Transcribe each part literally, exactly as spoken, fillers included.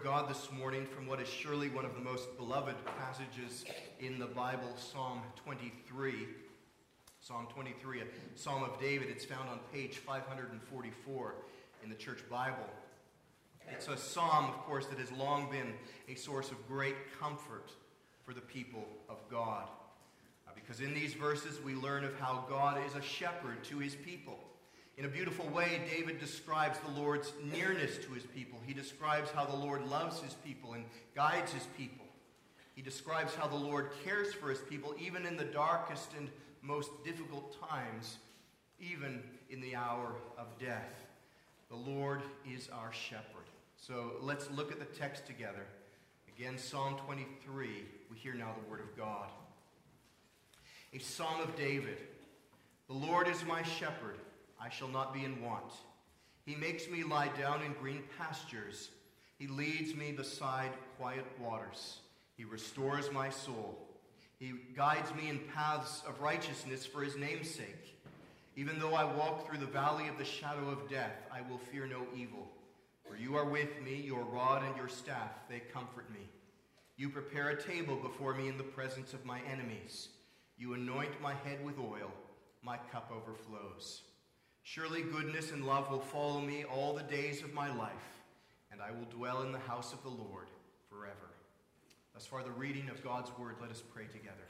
God this morning from what is surely one of the most beloved passages in the Bible, Psalm twenty-three. Psalm twenty-three, a Psalm of David. It's found on page five hundred forty-four in the Church Bible. It's a psalm, of course, that has long been a source of great comfort for the people of God. Uh, because in these verses we learn of how God is a shepherd to his people. In a beautiful way, David describes the Lord's nearness to his people. He describes how the Lord loves his people and guides his people. He describes how the Lord cares for his people even in the darkest and most difficult times, even in the hour of death. The Lord is our shepherd. So let's look at the text together. Again, Psalm twenty-three. We hear now the word of God. A psalm of David. The Lord is my shepherd. I shall not be in want. He makes me lie down in green pastures. He leads me beside quiet waters. He restores my soul. He guides me in paths of righteousness for his name's sake. Even though I walk through the valley of the shadow of death, I will fear no evil. For you are with me, your rod and your staff, they comfort me. You prepare a table before me in the presence of my enemies. You anoint my head with oil. My cup overflows. Surely goodness and love will follow me all the days of my life, and I will dwell in the house of the Lord forever. Thus far the reading of God's word. Let us pray together.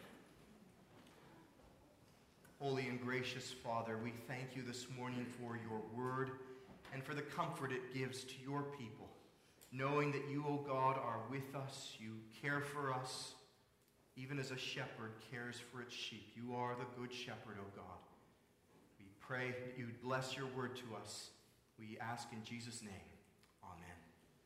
Holy and gracious Father, we thank you this morning for your word and for the comfort it gives to your people, knowing that you, O God, are with us. You care for us, even as a shepherd cares for its sheep. You are the good shepherd, O God. We pray that you would bless your word to us. We ask in Jesus' name. Amen.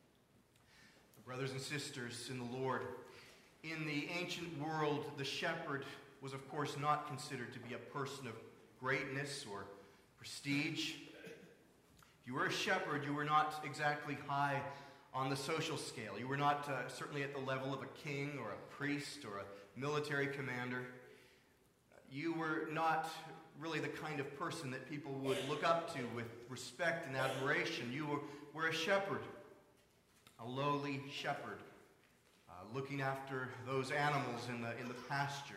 Brothers and sisters in the Lord, in the ancient world, the shepherd was, of course, not considered to be a person of greatness or prestige. If you were a shepherd, you were not exactly high on the social scale. You were not uh, certainly at the level of a king or a priest or a military commander. You were not really the kind of person that people would look up to with respect and admiration. You were, were a shepherd, a lowly shepherd, uh, looking after those animals in the in the pasture.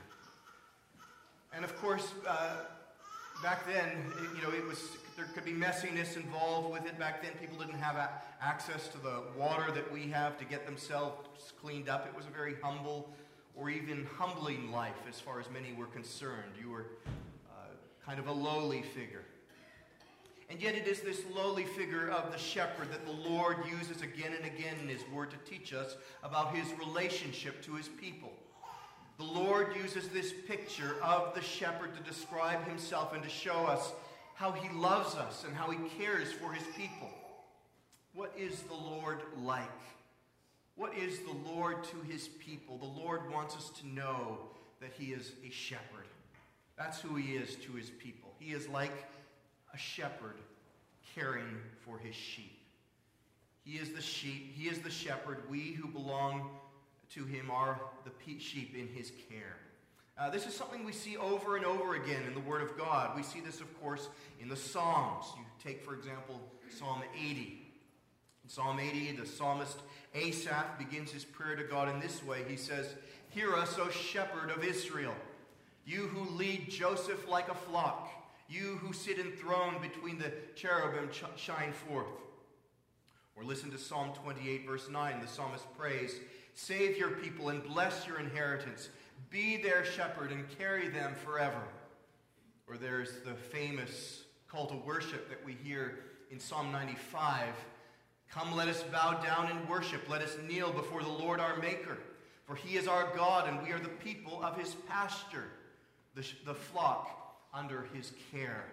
And of course, uh, back then, you know, it was there could be messiness involved with it. Back then, people didn't have a- access to the water that we have to get themselves cleaned up. It was a very humble or even humbling life as far as many were concerned. You were uh, kind of a lowly figure. And yet it is this lowly figure of the shepherd that the Lord uses again and again in his word to teach us about his relationship to his people. The Lord uses this picture of the shepherd to describe himself and to show us how he loves us and how he cares for his people. What is the Lord like? What is the Lord to his people? The Lord wants us to know that he is a shepherd. That's who he is to his people. He is like a shepherd caring for his sheep. He is the sheep. He is the shepherd. We who belong to him are the sheep in his care. Uh, this is something we see over and over again in the Word of God. We see this, of course, in the Psalms. You take, for example, Psalm eighty. In Psalm eighty, the psalmist Asaph begins his prayer to God in this way. He says, "Hear us, O shepherd of Israel, you who lead Joseph like a flock, you who sit enthroned between the cherubim, ch- shine forth." Or listen to Psalm twenty-eight, verse nine. The psalmist prays, "Save your people and bless your inheritance. Be their shepherd and carry them forever." Or there's the famous call to worship that we hear in Psalm ninety-five. "Come, let us bow down and worship. Let us kneel before the Lord our Maker. For he is our God, and we are the people of his pasture, the, the flock under his care."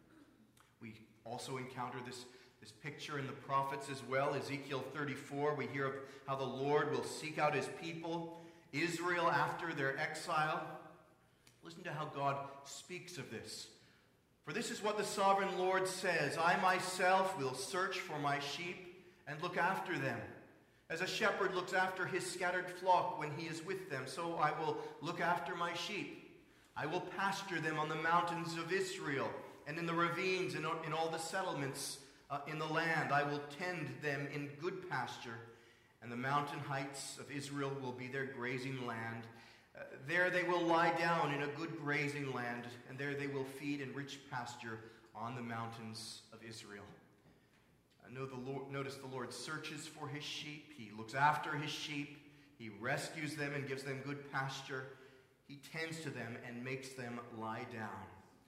We also encounter this, this picture in the prophets as well. Ezekiel thirty-four, we hear of how the Lord will seek out his people, Israel, after their exile. Listen to how God speaks of this. "For this is what the sovereign Lord says, I myself will search for my sheep and look after them. As a shepherd looks after his scattered flock when he is with them, so I will look after my sheep. I will pasture them on the mountains of Israel and in the ravines and in all the settlements uh, in the land. I will tend them in good pasture, and the mountain heights of Israel will be their grazing land. Uh, there they will lie down in a good grazing land, and there they will feed in rich pasture on the mountains of Israel. I know the Lord, notice the Lord searches for his sheep. He looks after his sheep. He rescues them and gives them good pasture. He tends to them and makes them lie down.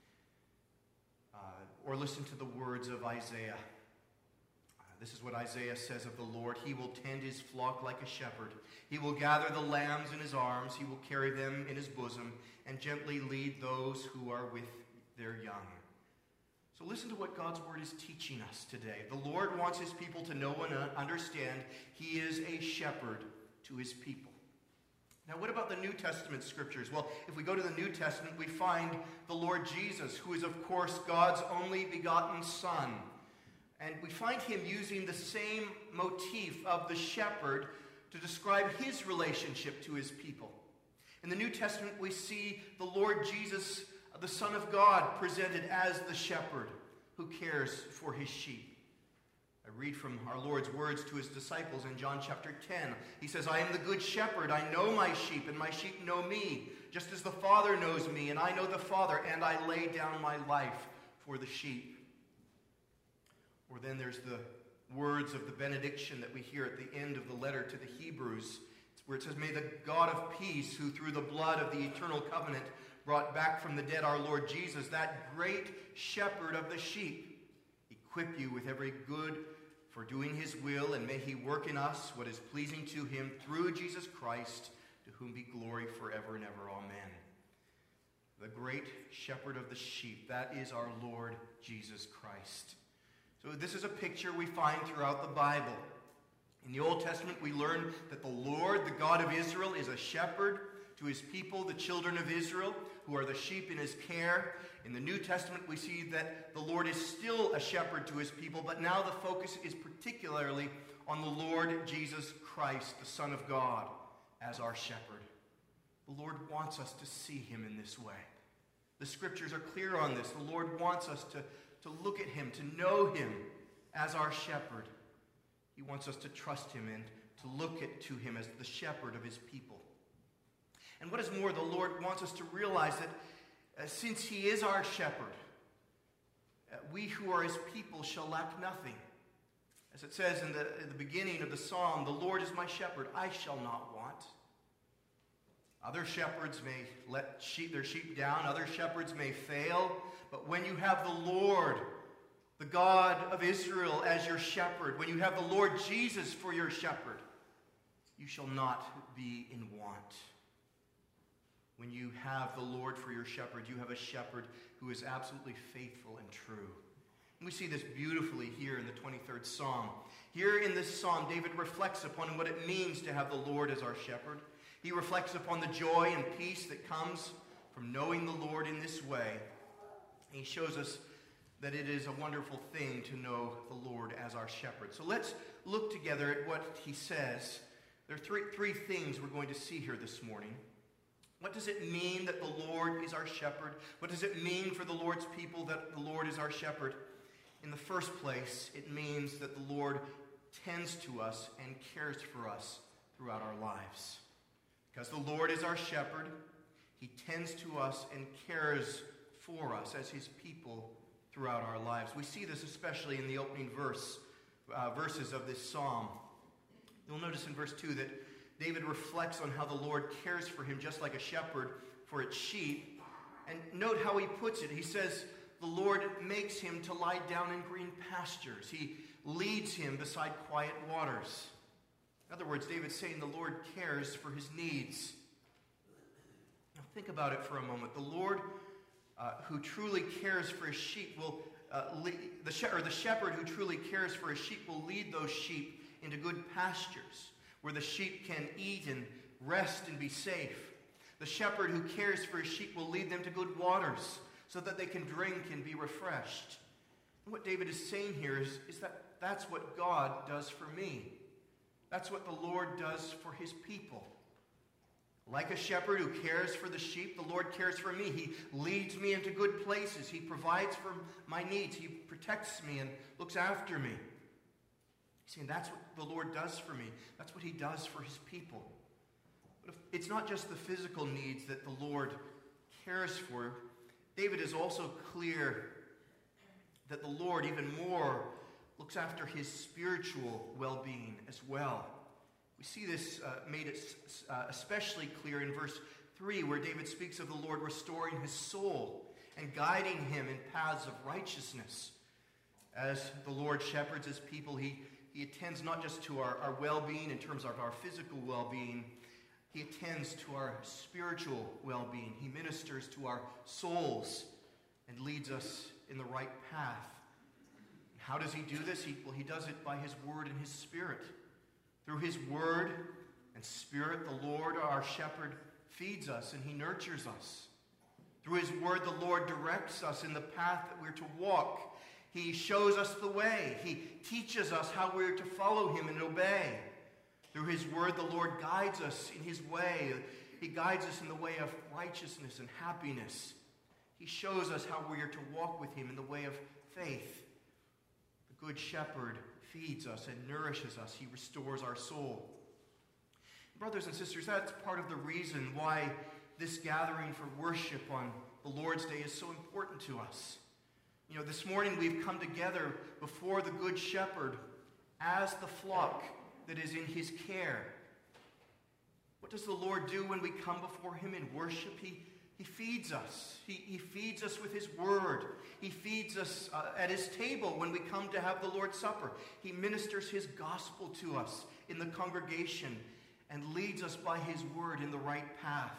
Uh, or listen to the words of Isaiah. Uh, this is what Isaiah says of the Lord. He will tend his flock like a shepherd. He will gather the lambs in his arms. He will carry them in his bosom and gently lead those who are with their young. So listen to what God's word is teaching us today. The Lord wants his people to know and understand he is a shepherd to his people. Now, what about the New Testament scriptures? Well, if we go to the New Testament, we find the Lord Jesus, who is, of course, God's only begotten Son. And we find him using the same motif of the shepherd to describe his relationship to his people. In the New Testament, we see the Lord Jesus, the Son of God, presented as the shepherd who cares for his sheep. I read from our Lord's words to his disciples in John chapter ten. He says, I am the good shepherd. I know my sheep, and my sheep know me, just as the Father knows me, and I know the Father, and I lay down my life for the sheep. Or then there's the words of the benediction that we hear at the end of the letter to the Hebrews, where it says, May the God of peace, who through the blood of the eternal covenant brought back from the dead our Lord Jesus, that great shepherd of the sheep, equip you with every good for doing his will, and may he work in us what is pleasing to him through Jesus Christ, to whom be glory forever and ever. Amen. The great shepherd of the sheep, that is our Lord Jesus Christ. So this is a picture we find throughout the Bible. In the Old Testament, we learn that the Lord, the God of Israel, is a shepherd to his people, the children of Israel, who are the sheep in his care. In the New Testament, we see that the Lord is still a shepherd to his people, but now the focus is particularly on the Lord Jesus Christ, the Son of God, as our shepherd. The Lord wants us to see him in this way. The scriptures are clear on this. The Lord wants us to, to look at him, to know him as our shepherd. He wants us to trust him and to look at, to him as the shepherd of his people. And what is more, the Lord wants us to realize that uh, since he is our shepherd, uh, we who are his people shall lack nothing. As it says in the, in the beginning of the psalm, the Lord is my shepherd, I shall not want. Other shepherds may let sheep, their sheep down, other shepherds may fail, but when you have the Lord, the God of Israel, as your shepherd, when you have the Lord Jesus for your shepherd, you shall not be in want. When you have the Lord for your shepherd, you have a shepherd who is absolutely faithful and true. And we see this beautifully here in the twenty-third Psalm. Here in this psalm, David reflects upon what it means to have the Lord as our shepherd. He reflects upon the joy and peace that comes from knowing the Lord in this way. He shows us that it is a wonderful thing to know the Lord as our shepherd. So let's look together at what he says. There are three, three things we're going to see here this morning. What does it mean that the Lord is our shepherd? What does it mean for the Lord's people that the Lord is our shepherd? In the first place, it means that the Lord tends to us and cares for us throughout our lives. Because the Lord is our shepherd, he tends to us and cares for us as his people throughout our lives. We see this especially in the opening verse, uh, verses of this psalm. You'll notice in verse two that David reflects on how the Lord cares for him just like a shepherd for its sheep. And note how he puts it. He says, the Lord makes him to lie down in green pastures. He leads him beside quiet waters. In other words, David's saying the Lord cares for his needs. Now think about it for a moment. The Lord uh, who truly cares for his sheep will, uh, lead, the, she- or the shepherd who truly cares for his sheep will lead those sheep into good pastures, where the sheep can eat and rest and be safe. The shepherd who cares for his sheep will lead them to good waters so that they can drink and be refreshed. And what David is saying here is, is that that's what God does for me. That's what the Lord does for his people. Like a shepherd who cares for the sheep, the Lord cares for me. He leads me into good places. He provides for my needs. He protects me and looks after me. See, and that's what the Lord does for me. That's what he does for his people. But if it's not just the physical needs that the Lord cares for. David is also clear that the Lord even more looks after his spiritual well-being as well. We see this uh, made it uh, especially clear in verse three, where David speaks of the Lord restoring his soul and guiding him in paths of righteousness. As the Lord shepherds his people, he, he attends not just to our, our well-being in terms of our physical well-being, he attends to our spiritual well-being. He ministers to our souls and leads us in the right path. How does he do this? He, well, he does it by his word and his spirit. Through his word and spirit, the Lord, our shepherd, feeds us and he nurtures us. Through his word, the Lord directs us in the path that we're to walk. He shows us the way. He teaches us how we're to follow him and obey. Through his word, the Lord guides us in his way. He guides us in the way of righteousness and happiness. He shows us how we are to walk with him in the way of faith. The good shepherd feeds us and nourishes us. He restores our soul. Brothers and sisters, that's part of the reason why this gathering for worship on the Lord's Day is so important to us. You know, this morning we've come together before the Good Shepherd as the flock that is in his care. What does the Lord do when we come before him in worship? He, he feeds us. He, he feeds us with his word. He feeds us uh, at his table when we come to have the Lord's Supper. He ministers his gospel to us in the congregation and leads us by his word in the right path.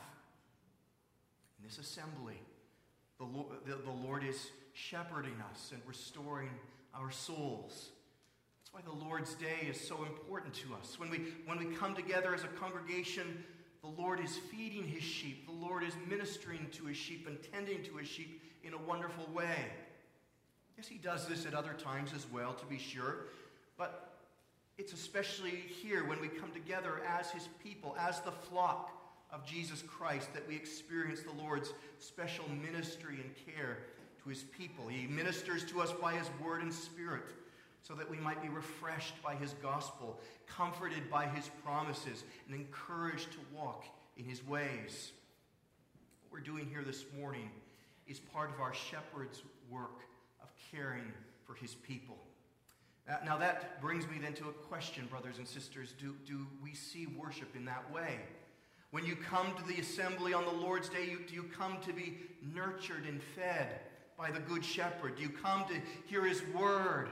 In this assembly, the Lord, the, the Lord is shepherding us and restoring our souls. That's why the Lord's Day is so important to us. When we, when we come together as a congregation, the Lord is feeding his sheep. The Lord is ministering to his sheep and tending to his sheep in a wonderful way. Yes, he does this at other times as well, to be sure. But it's especially here when we come together as his people, as the flock of Jesus Christ, that we experience the Lord's special ministry and care to his people. He ministers to us by his word and spirit so that we might be refreshed by his gospel, comforted by his promises, and encouraged to walk in his ways. What we're doing here this morning is part of our shepherd's work of caring for his people. Now that brings me then to a question, brothers and sisters. Do, do we see worship in that way? When you come to the assembly on the Lord's Day, you, do you come to be nurtured and fed by the Good Shepherd? Do you come to hear his word,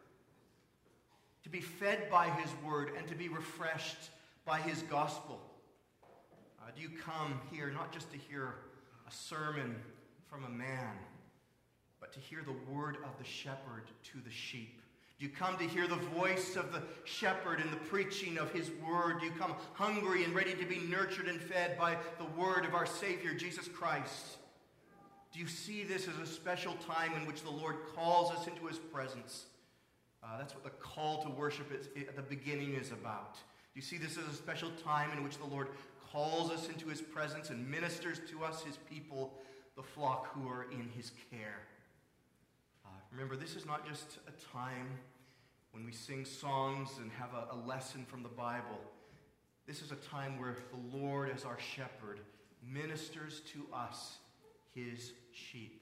to be fed by his word, and to be refreshed by his gospel? Uh, do you come here not just to hear a sermon from a man, but to hear the word of the shepherd to the sheep? Do you come to hear the voice of the shepherd in the preaching of his word? Do you come hungry and ready to be nurtured and fed by the word of our Savior, Jesus Christ? Do you see this as a special time in which the Lord calls us into his presence? Uh, that's what the call to worship is, at the beginning is about. Do you see this as a special time in which the Lord calls us into his presence and ministers to us, his people, the flock who are in his care? Uh, remember, this is not just a time when we sing songs and have a, a lesson from the Bible. This is a time where the Lord, as our shepherd, ministers to us, his sheep.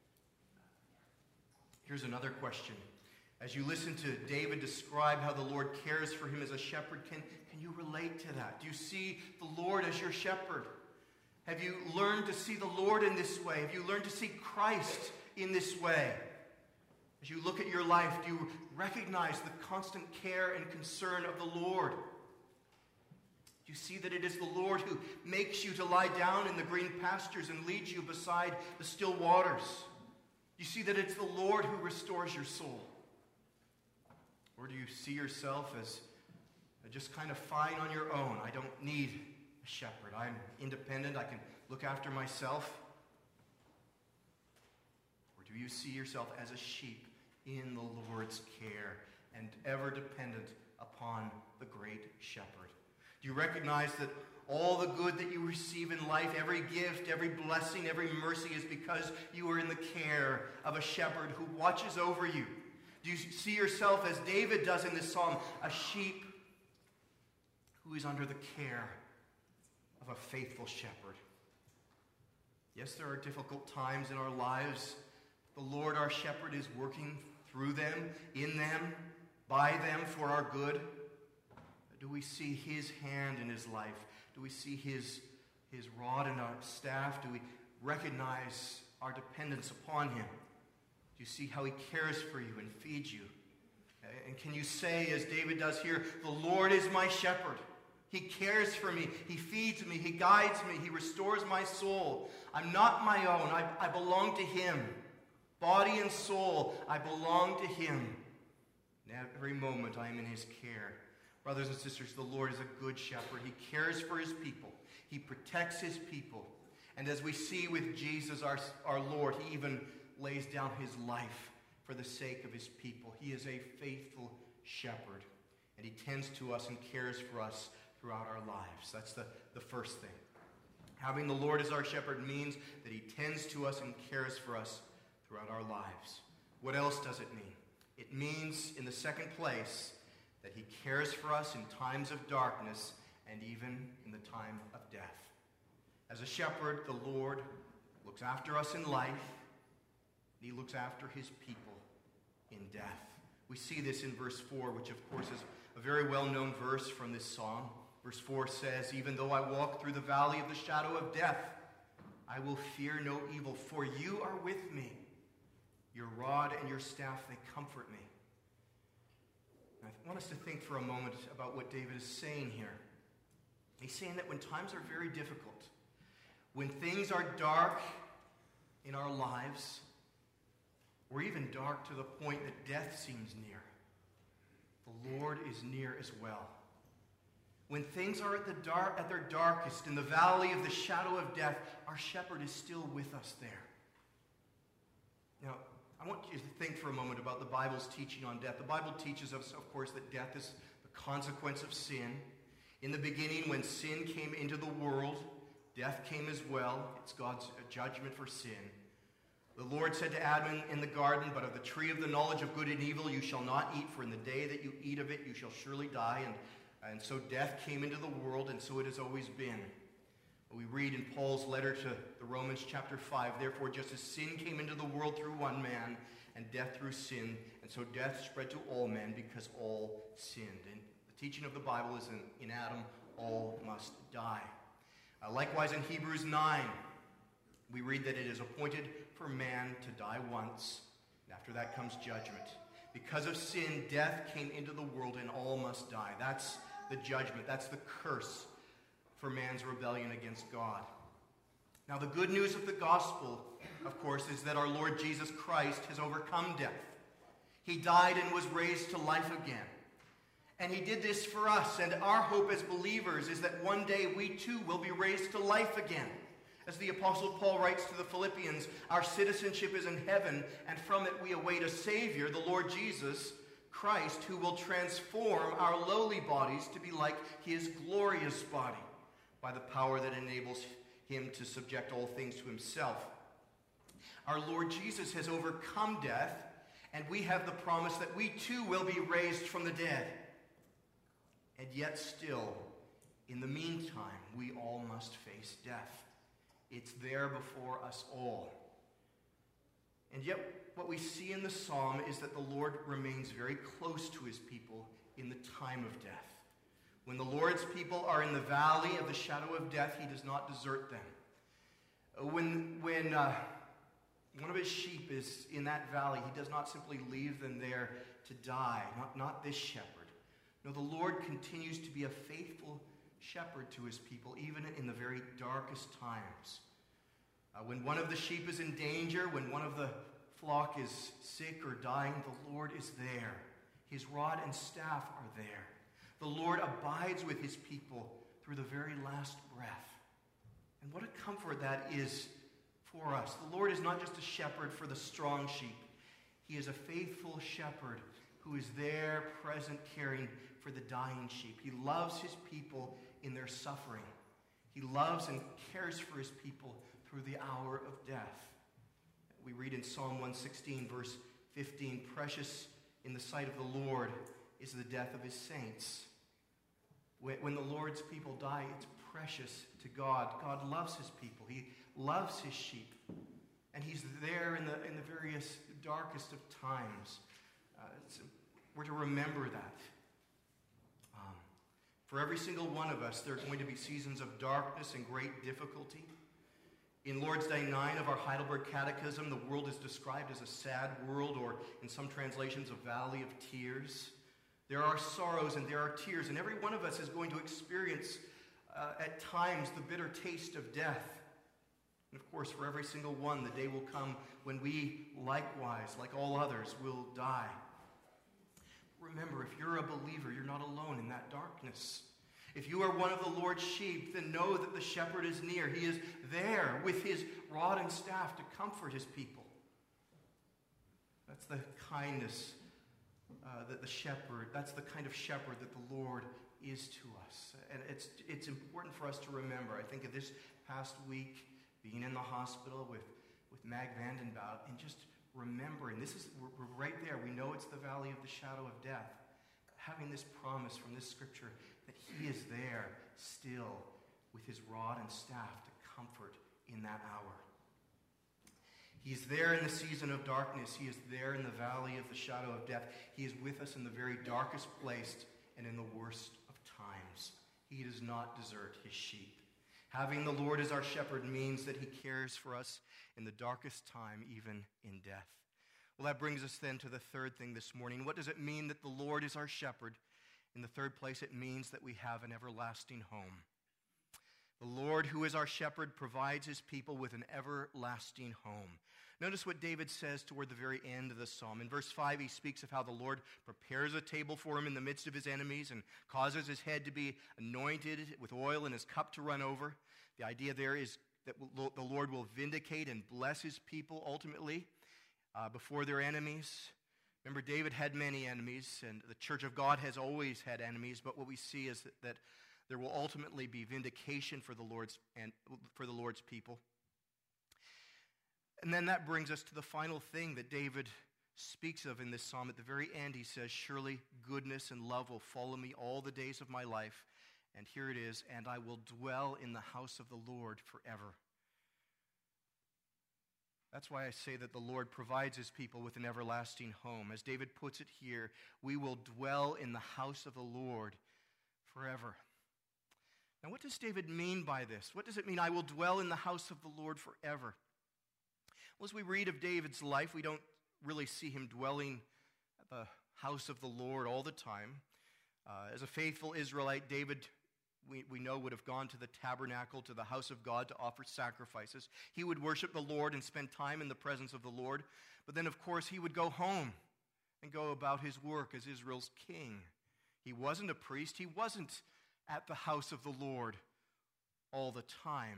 Here's another question. As you listen to David describe how the Lord cares for him as a shepherd, can, can you relate to that? Do you see the Lord as your shepherd? Have you learned to see the Lord in this way? Have you learned to see Christ in this way? As you look at your life, do you recognize the constant care and concern of the Lord? Do you see that it is the Lord who makes you to lie down in the green pastures and leads you beside the still waters? Do you see that it's the Lord who restores your soul? Or do you see yourself as just kind of fine on your own? I don't need a shepherd. I'm independent. I can look after myself. Or do you see yourself as a sheep in the Lord's care and ever dependent upon the great shepherd? Do you recognize that all the good that you receive in life, every gift, every blessing, every mercy is because you are in the care of a shepherd who watches over you, Do you see yourself, as David does in this psalm, a sheep who is under the care of a faithful shepherd? Yes, there are difficult times in our lives. The Lord, our shepherd, is working through them, in them, by them for our good. Do we see his hand in his life? Do we see his, his rod and our staff? Do we recognize our dependence upon him? Do you see how he cares for you and feeds you? And can you say, as David does here, the Lord is my shepherd. He cares for me. He feeds me. He guides me. He restores my soul. I'm not my own. I, I belong to him. Body and soul, I belong to him. And every moment I am in his care. Brothers and sisters, the Lord is a good shepherd. He cares for his people. He protects his people. And as we see with Jesus, our, our Lord, he even lays down his life for the sake of his people. He is a faithful shepherd. And he tends to us and cares for us throughout our lives. That's the, the first thing. Having the Lord as our shepherd means that he tends to us and cares for us throughout our lives. What else does it mean? It means, in the second place, that he cares for us in times of darkness and even in the time of death. As a shepherd, the Lord looks after us in life. He looks after his people in death. We see this in verse four, which of course is a very well-known verse from this psalm. Verse four says, "Even though I walk through the valley of the shadow of death, I will fear no evil, for you are with me. Your rod and your staff, they comfort me." And I want us to think for a moment about what David is saying here. He's saying that when times are very difficult, when things are dark in our lives, or even dark to the point that death seems near, the Lord is near as well. When things are at, the dark, at their darkest, in the valley of the shadow of death, our shepherd is still with us there. Now, I want you to think for a moment about the Bible's teaching on death. The Bible teaches us, of course, that death is the consequence of sin. In the beginning, when sin came into the world, death came as well. It's God's judgment for sin. The Lord said to Adam in the garden, "But of the tree of the knowledge of good and evil you shall not eat, for in the day that you eat of it you shall surely die." And, and so death came into the world, and so it has always been. We read in Paul's letter to the Romans chapter five, "Therefore just as sin came into the world through one man, and death through sin, and so death spread to all men because all sinned." And the teaching of the Bible is in, in Adam, all must die. Uh, likewise in Hebrews nine, we read that it is appointed for man to die once, and after that comes judgment. Because of sin, death came into the world, and all must die. That's the judgment. That's the curse for man's rebellion against God. Now, the good news of the gospel, of course, is that our Lord Jesus Christ has overcome death. He died and was raised to life again. And he did this for us, and our hope as believers is that one day we too will be raised to life again. As the Apostle Paul writes to the Philippians, our citizenship is in heaven, and from it we await a Savior, the Lord Jesus Christ, who will transform our lowly bodies to be like his glorious body, by the power that enables him to subject all things to himself. Our Lord Jesus has overcome death, and we have the promise that we too will be raised from the dead. And yet still, in the meantime, we all must face death. It's there before us all. And yet, what we see in the psalm is that the Lord remains very close to his people in the time of death. When the Lord's people are in the valley of the shadow of death, he does not desert them. When, when uh, one of his sheep is in that valley, he does not simply leave them there to die. Not, not this shepherd. No, the Lord continues to be a faithful shepherd to his people, even in the very darkest times. Uh, when one of the sheep is in danger, when one of the flock is sick or dying, the Lord is there. His rod and staff are there. The Lord abides with his people through the very last breath. And what a comfort that is for us. The Lord is not just a shepherd for the strong sheep. He is a faithful shepherd who is there, present, caring for the dying sheep. He loves his people in their suffering. He loves and cares for his people through the hour of death. We read in Psalm one sixteen, verse fifteen, "Precious in the sight of the Lord is the death of his saints. When the Lord's people die, it's precious to God. God loves his people. He loves his sheep. And he's there in the, in the various darkest of times. Uh, we're to remember that. Um, for every single one of us, there are going to be seasons of darkness and great difficulty. In Lord's Day nine of our Heidelberg Catechism, the world is described as a sad world, or in some translations, a valley of tears. There are sorrows and there are tears, and every one of us is going to experience uh, at times the bitter taste of death. And of course, for every single one, the day will come when we likewise, like all others, will die. Remember, if you're a believer, you're not alone in that darkness. If you are one of the Lord's sheep, then know that the shepherd is near. He is there with his rod and staff to comfort his people. That's the kindness uh, that the shepherd, that's the kind of shepherd that the Lord is to us. And it's, it's important for us to remember. I think of this past week, being in the hospital with, with Mag Vandenbout, and just remembering, this is, we're, we're right there. We know it's the valley of the shadow of death. Having this promise from this scripture that he is there still with his rod and staff to comfort in that hour. He's there in the season of darkness. He is there in the valley of the shadow of death. He is with us in the very darkest place and in the worst of times. He does not desert his sheep. Having the Lord as our shepherd means that he cares for us in the darkest time, even in death. Well, that brings us then to the third thing this morning. What does it mean that the Lord is our shepherd? In the third place, it means that we have an everlasting home. The Lord, who is our shepherd, provides his people with an everlasting home. Notice what David says toward the very end of the psalm. In verse five, he speaks of how the Lord prepares a table for him in the midst of his enemies and causes his head to be anointed with oil and his cup to run over. The idea there is that the Lord will vindicate and bless his people ultimately uh, before their enemies. Remember, David had many enemies, and the church of God has always had enemies, but what we see is that, that there will ultimately be vindication for the Lord's and for the Lord's people. And then that brings us to the final thing that David speaks of in this psalm. At the very end, he says, "Surely goodness and love will follow me all the days of my life." And here it is, "And I will dwell in the house of the Lord forever." That's why I say that the Lord provides his people with an everlasting home. As David puts it here, we will dwell in the house of the Lord forever. Now, what does David mean by this? What does it mean, I will dwell in the house of the Lord forever? Well, as we read of David's life, we don't really see him dwelling at the house of the Lord all the time. Uh, as a faithful Israelite, David, we, we know, would have gone to the tabernacle, to the house of God, to offer sacrifices. He would worship the Lord and spend time in the presence of the Lord. But then, of course, he would go home and go about his work as Israel's king. He wasn't a priest. He wasn't at the house of the Lord all the time.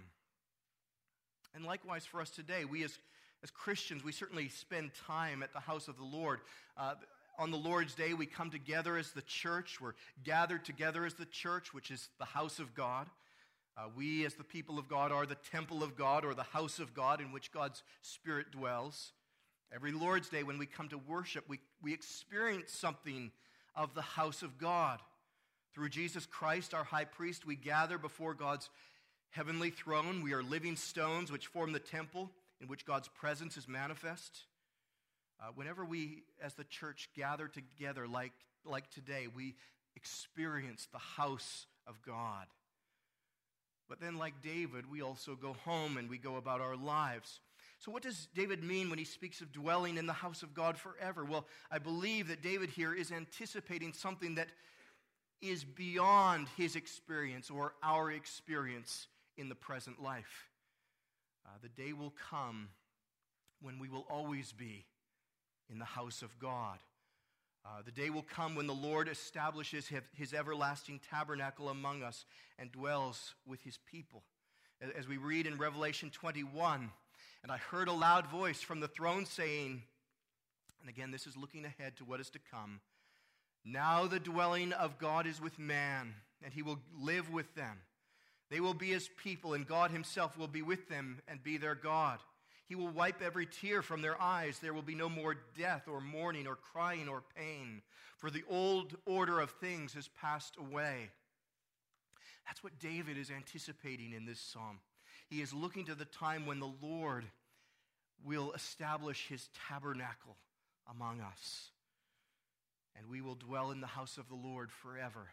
And likewise for us today, we as, as Christians, we certainly spend time at the house of the Lord. Uh, on the Lord's Day, we come together as the church. We're gathered together as the church, which is the house of God. Uh, we as the people of God are the temple of God, or the house of God in which God's Spirit dwells. Every Lord's Day when we come to worship, we, we experience something of the house of God. Through Jesus Christ, our high priest, we gather before God's heavenly throne. We are living stones which form the temple in which God's presence is manifest. Uh, whenever we, as the church, gather together like, like today, we experience the house of God. But then, like David, we also go home and we go about our lives. So what does David mean when he speaks of dwelling in the house of God forever? Well, I believe that David here is anticipating something that is beyond his experience or our experience in the present life. Uh, the day will come when we will always be in the house of God. Uh, the day will come when the Lord establishes his, his everlasting tabernacle among us and dwells with his people. As we read in Revelation twenty-one, "And I heard a loud voice from the throne saying," and again, this is looking ahead to what is to come, "Now the dwelling of God is with man, and he will live with them. They will be his people, and God himself will be with them and be their God. He will wipe every tear from their eyes. There will be no more death or mourning or crying or pain, for the old order of things has passed away. That's what David is anticipating in this psalm. He is looking to the time when the Lord will establish his tabernacle among us, and we will dwell in the house of the Lord forever.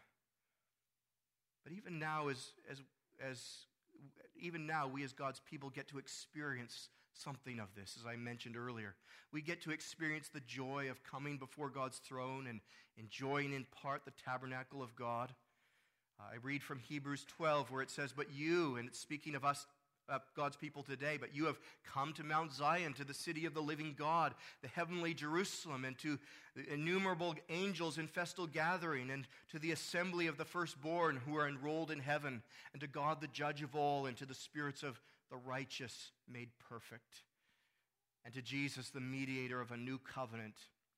But even now, as, as, as even now, we as God's people get to experience something of this, as I mentioned earlier. We get to experience the joy of coming before God's throne and enjoying in part the tabernacle of God. Uh, I read from Hebrews twelve where it says, "But you," and it's speaking of us, uh, God's people today, "but you have come to Mount Zion, to the city of the living God, the heavenly Jerusalem, and to the innumerable angels in festal gathering, and to the assembly of the firstborn who are enrolled in heaven, and to God the judge of all, and to the spirits of the righteous made perfect, and to Jesus, the mediator of a new covenant."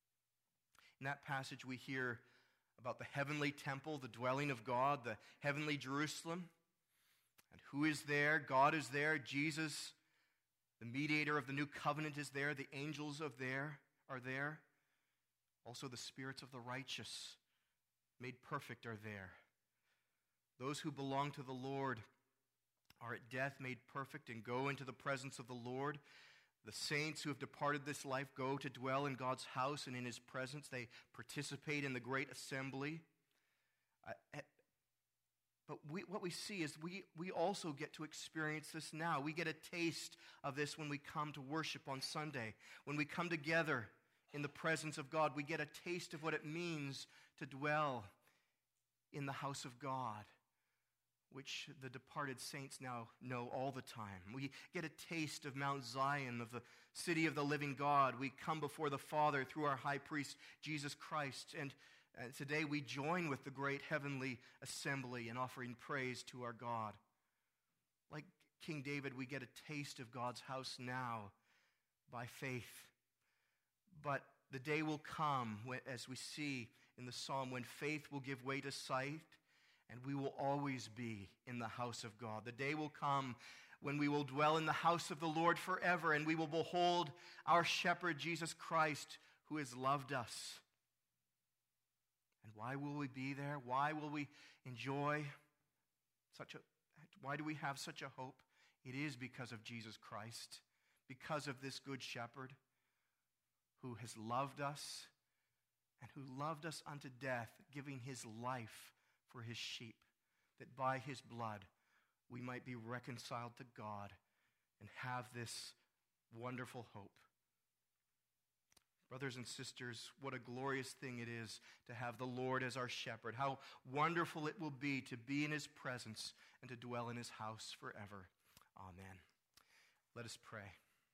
In that passage we hear about the heavenly temple, the dwelling of God, the heavenly Jerusalem. And who is there? God is there. Jesus, the mediator of the new covenant, is there. The angels of there are there. Also the spirits of the righteous made perfect are there. Those who belong to the Lord are at death made perfect and go into the presence of the Lord. The saints who have departed this life go to dwell in God's house and in his presence. They participate in the great assembly. Uh, but we, what we see is we, we also get to experience this now. We get a taste of this when we come to worship on Sunday. When we come together in the presence of God, we get a taste of what it means to dwell in the house of God, which the departed saints now know all the time. We get a taste of Mount Zion, of the city of the living God. We come before the Father through our high priest, Jesus Christ. And, and today we join with the great heavenly assembly in offering praise to our God. Like King David, we get a taste of God's house now by faith. But the day will come, when, as we see in the psalm, when faith will give way to sight, and we will always be in the house of God. The day will come when we will dwell in the house of the Lord forever, and we will behold our shepherd, Jesus Christ, who has loved us. And why will we be there? Why will we enjoy such a, why do we have such a hope? It is because of Jesus Christ, because of this good shepherd who has loved us and who loved us unto death, giving his life for his sheep, that by his blood we might be reconciled to God and have this wonderful hope. Brothers and sisters, what a glorious thing it is to have the Lord as our shepherd. How wonderful it will be to be in his presence and to dwell in his house forever. Amen. Let us pray.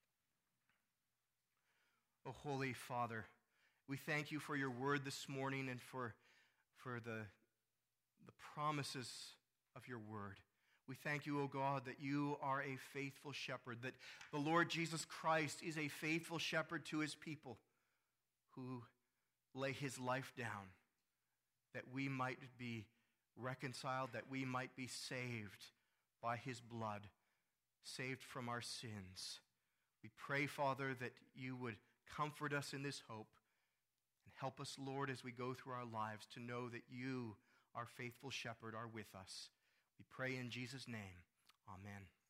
O Holy Father, we thank you for your word this morning and for, for the the promises of your word. We thank you, O God, that you are a faithful shepherd, that the Lord Jesus Christ is a faithful shepherd to his people who lay his life down, that we might be reconciled, that we might be saved by his blood, saved from our sins. We pray, Father, that you would comfort us in this hope and help us, Lord, as we go through our lives to know that you, our faithful shepherd, are with us. We pray in Jesus' name. Amen.